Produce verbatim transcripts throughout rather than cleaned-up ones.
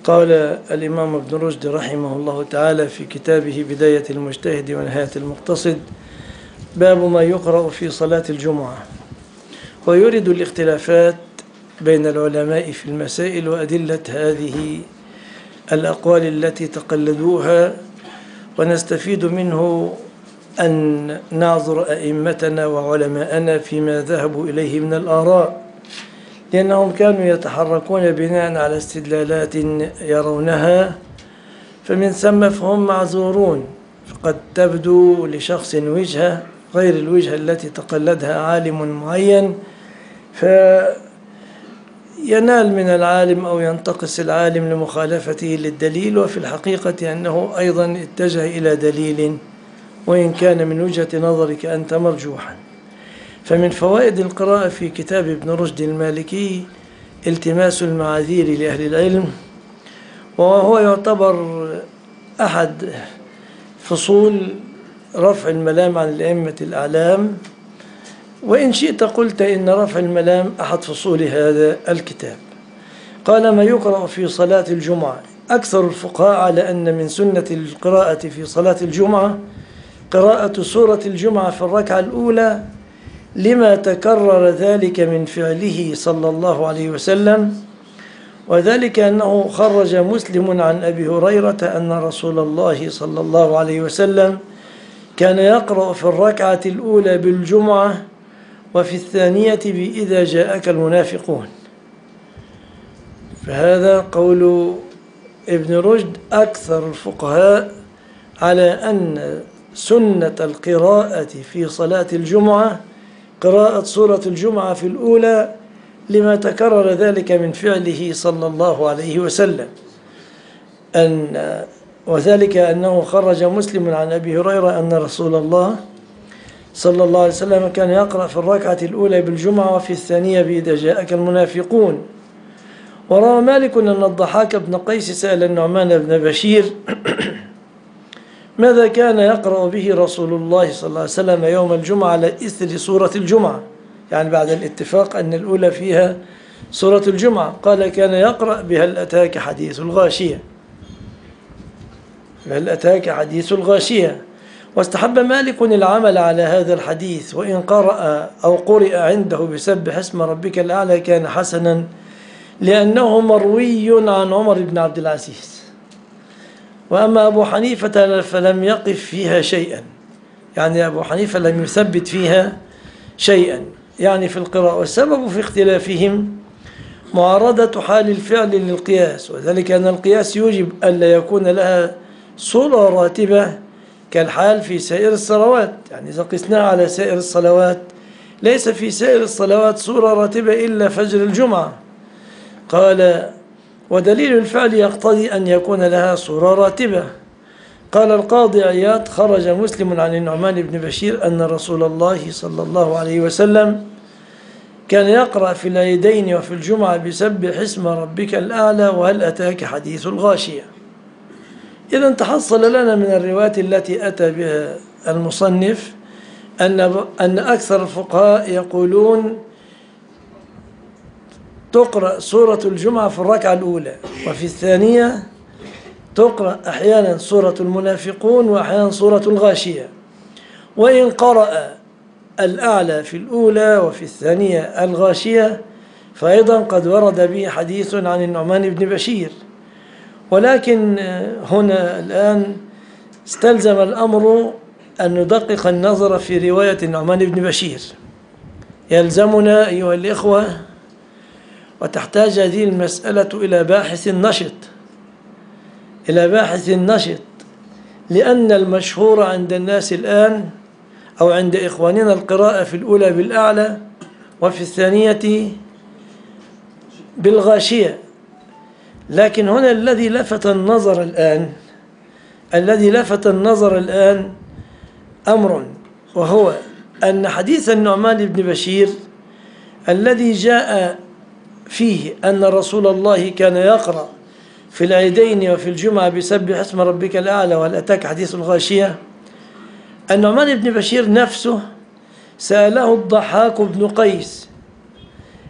قال الإمام ابن رشد رحمه الله تعالى في كتابه بداية المجتهد ونهاية المقتصد: باب ما يقرأ في صلاة الجمعة، ويرد الاختلافات بين العلماء في المسائل وأدلة هذه الأقوال التي تقلدوها، ونستفيد منه أن نعذر أئمتنا وعلماءنا فيما ذهبوا إليه من الآراء، لأنهم كانوا يتحركون بناء على استدلالات يرونها، فمن ثم فهم معذورون. فقد تبدو لشخص وجهة غير الوجهة التي تقلدها عالم معين، فينال من العالم أو ينتقص العالم لمخالفته للدليل، وفي الحقيقة أنه أيضا اتجه إلى دليل وإن كان من وجهة نظرك أنت مرجوحا. فمن فوائد القراءة في كتاب ابن رشد المالكي التماس المعاذير لأهل العلم، وهو يعتبر أحد فصول رفع الملام عن الأئمة الأعلام، وإن شئت قلت إن رفع الملام أحد فصول هذا الكتاب. قال: ما يقرأ في صلاة الجمعة. أكثر الفقهاء على أن من سنة القراءة في صلاة الجمعة قراءة سورة الجمعة في الركعة الأولى، لما تكرر ذلك من فعله صلى الله عليه وسلم، وذلك أنه خرج مسلم عن أبي هريرة أن رسول الله صلى الله عليه وسلم كان يقرأ في الركعة الأولى بالجمعة وفي الثانية بإذا جاءك المنافقون. فهذا قول ابن رشد أكثر الفقهاء على أن سنة القراءة في صلاة الجمعة قراءة سورة الجمعة في الأولى، لما تكرر ذلك من فعله صلى الله عليه وسلم، أن وذلك أنه خرج مسلم عن أبي هريرة أن رسول الله صلى الله عليه وسلم كان يقرأ في الركعة الأولى بالجمعة وفي الثانية بإذا جاءك المنافقون. وروى مالك أن الضحاك بن قيس سأل النعمان بن بشير ماذا كان يقرأ به رسول الله صلى الله عليه وسلم يوم الجمعة على إثر سورة الجمعة، يعني بعد الاتفاق أن الأولى فيها سورة الجمعة. قال: كان يقرأ بهل أتاك حديث الغاشية، بهل أتاك حديث الغاشية. واستحب مالك العمل على هذا الحديث، وإن قرأ أو قرئ عنده بسبح اسم ربك الأعلى كان حسنا، لأنه مروي عن عمر بن عبد العزيز. وأما أبو حنيفة فلم يقف فيها شيئا، يعني أبو حنيفة لم يثبت فيها شيئا يعني في القراءة. والسبب في اختلافهم معارضة حال الفعل للقياس، وذلك أن القياس يوجب ألا يكون لها صورة راتبة كالحال في سائر الصلوات. يعني إذا قسنا على سائر الصلوات ليس في سائر الصلوات صورة راتبة إلا فجر الجمعة. قال: ودليل الفعل يقتضي أن يكون لها صورة راتبة. قال القاضي عياض: خرج مسلم عن النعمان بن بشير أن رسول الله صلى الله عليه وسلم كان يقرأ في العيدين وفي الجمعة بسبح اسم ربك الأعلى وهل أتاك حديث الغاشية. إذا تحصل لنا من الروايات التي أتى بها المصنف أن أن أكثر الفقهاء يقولون تقرأ سورة الجمعة في الركعة الأولى، وفي الثانية تقرأ أحيانا سورة المنافقون وأحيانا سورة الغاشية. وإن قرأ الأعلى في الأولى وفي الثانية الغاشية فأيضا قد ورد به حديث عن النعمان بن بشير. ولكن هنا الآن استلزم الأمر أن ندقق النظر في رواية النعمان بن بشير. يلزمنا أيها الإخوة، وتحتاج هذه المسألة إلى باحث نشط إلى باحث نشط لأن المشهور عند الناس الآن أو عند إخواننا القراءة في الأولى بالأعلى وفي الثانية بالغاشية. لكن هنا الذي لفت النظر الآن الذي لفت النظر الآن أمر، وهو أن حديث النعمان بن بشير الذي جاء فيه أن رسول الله كان يقرأ في العيدين وفي الجمعة بسبح اسم ربك الأعلى وهل أتاك حديث الغاشية، النعمان بن بشير نفسه سأله الضحاك بن قيس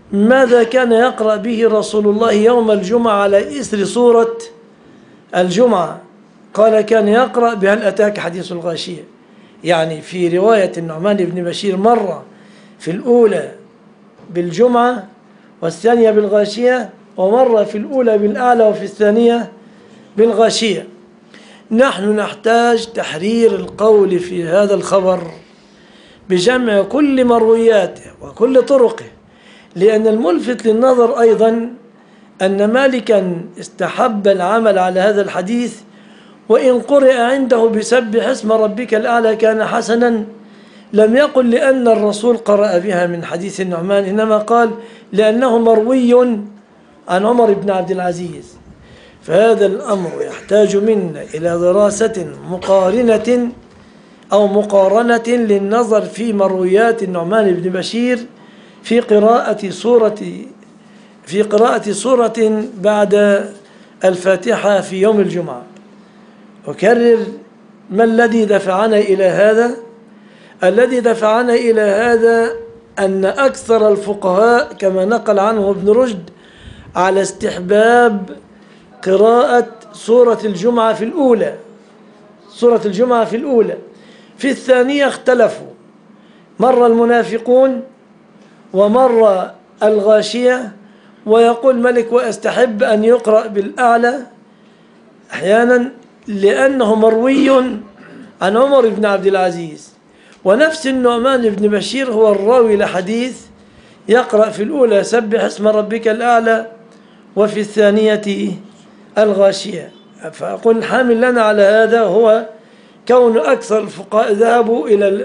ماذا كان يقرأ به رسول الله يوم الجمعة على إثر سورة الجمعة؟ قال كان يقرأ بهل أتاك حديث الغاشية. يعني في رواية النعمان بن بشير مرة في الأولى بالجمعة والثانية بالغاشية، ومرة في الأولى بالأعلى وفي الثانية بالغاشية. نحن نحتاج تحرير القول في هذا الخبر بجمع كل مروياته وكل طرقه، لأن الملفت للنظر أيضا أن مالكا استحب العمل على هذا الحديث، وإن قرئ عنده بسبح اسم ربك الأعلى كان حسنا، لم يقل لأن الرسول قرأ بها من حديث النعمان، إنما قال لأنه مروي عن عمر بن عبد العزيز. فهذا الأمر يحتاج منا إلى دراسة مقارنة أو مقارنة للنظر في مرويات النعمان بن بشير في قراءة سورة في قراءة سورة بعد الفاتحة في يوم الجمعة. أكرر، ما الذي دفعنا إلى هذا؟ الذي دفعنا إلى هذا أن أكثر الفقهاء كما نقل عنه ابن رشد على استحباب قراءة سورة الجمعة في الأولى سورة الجمعة في الأولى في الثانية اختلفوا، مرة المنافقون ومرة الغاشية، ويقول مالك وأستحب أن يقرأ بالأعلى أحيانا لأنه مروي عن عمر بن عبد العزيز، ونفس النعمان بن بشير هو الراوي لحديث يقرأ في الأولى سبح اسم ربك الأعلى وفي الثانية الغاشية. فأقول الحامل لنا على هذا هو كون أكثر الفقهاء ذهبوا إلى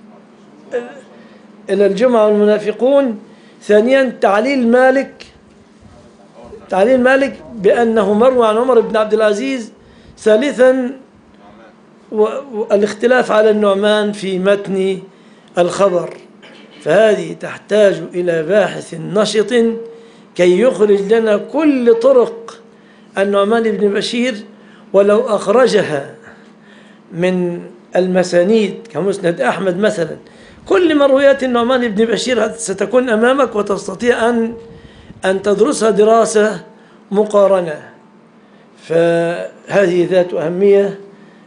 إلى الجمعة والمنافقون. ثانيا تعليل مالك تعليل مالك بأنه مروي عن عمر بن عبد العزيز. ثالثا الاختلاف على النعمان في متن الخبر. فهذه تحتاج إلى باحث نشط كي يخرج لنا كل طرق النعمان بن بشير، ولو أخرجها من المسانيد كمسند أحمد مثلا، كل مرويات النعمان بن بشير ستكون أمامك وتستطيع أن أن تدرسها دراسة مقارنة. فهذه ذات أهمية،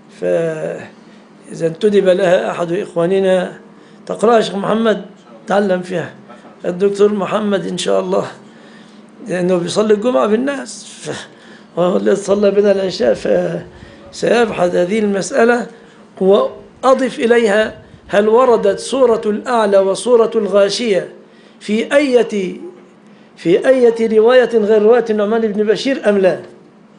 فإذا انتدب لها أحد إخواننا تقرأ شيخ محمد تعلم فيها الدكتور محمد إن شاء الله، لأنه بيصلي الجمعة بالناس وهو الذي صلى بنا العشاء، فسيبحث هذه المسألة. وأضف إليها هل وردت سورة الأعلى وسورة الغاشية في أي في أي رواية غير رواية النعمان بن بشير أم لا؟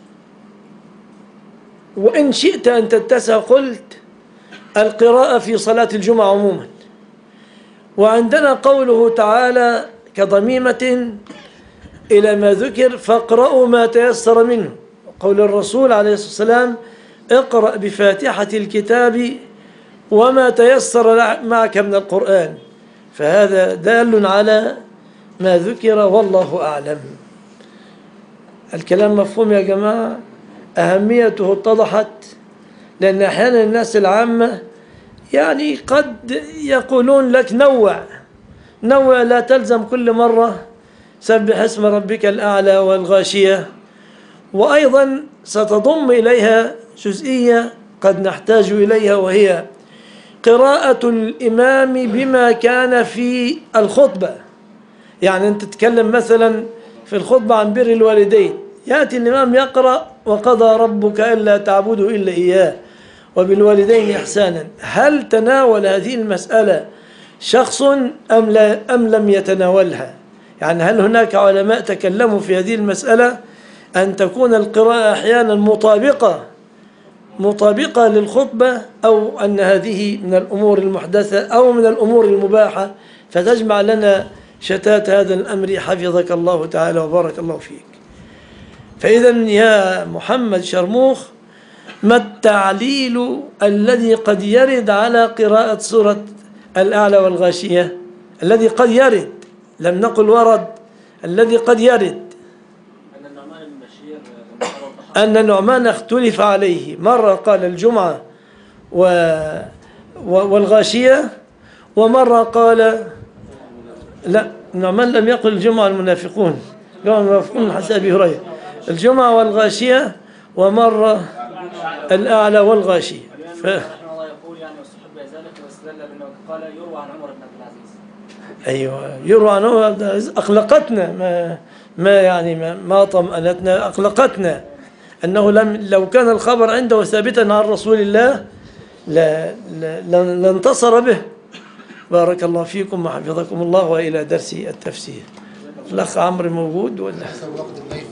وإن شئت أن تتسع قلت القراءة في صلاة الجمعة عموما. وعندنا قوله تعالى كضميمة إلى ما ذكر فاقرأوا ما تيسر منه، قول الرسول عليه الصلاة والسلام اقرأ بفاتحة الكتاب وما تيسر معك من القرآن. فهذا دال على ما ذكر والله أعلم. الكلام مفهوم يا جماعة؟ أهميته اتضحت، لأن أحيانا الناس العامة يعني قد يقولون لك نوع نوع لا تلزم كل مرة سبح اسم ربك الأعلى والغاشية. وأيضا ستضم إليها جزئية قد نحتاج إليها، وهي قراءة الإمام بما كان في الخطبة. يعني أنت تتكلم مثلا في الخطبة عن بر الوالدين، يأتي الإمام يقرأ وقضى ربك ألا تعبدوا إلا إياه وبالوالدين إحسانا. هل تناول هذه المسألة شخص أم, لا أم لم يتناولها؟ يعني هل هناك علماء تكلموا في هذه المسألة أن تكون القراءة أحيانا مطابقة مطابقة للخطبة، أو أن هذه من الأمور المحدثة أو من الأمور المباحة، فتجمع لنا شتات هذا الأمر حفظك الله تعالى وبارك الله فيك. فإذا يا محمد شرموخ، ما التعليل الذي قد يرد على قراءة سورة الأعلى والغاشية؟ الذي قد يرد، لم نقل ورد، الذي قد يرد أن النعمان بن بشير أن النعمان اختلف عليه، مرة قال الجمعة والغاشية، ومرة قال لا من لم يقل الجمعة المنافقون، قال المنافقون حسب أبي هريرة الجمعة والغاشية، ومرة الأعلى والغاشية. ف... الله يقول يعني واستحب ذلك واستدل بأنه قال يروى عن عمر بن عبد العزيز. أيوة يروى عن عمر بن عبد العزيز أقلقتنا، ما ما يعني ما, ما طمأنتنا، أقلقتنا أنه لم لو كان الخبر عنده ثابتا عن رسول الله لا لانتصر به. بارك الله فيكم وحفظكم الله، وإلى درس التفسير. الأخ عمرو موجود ولا؟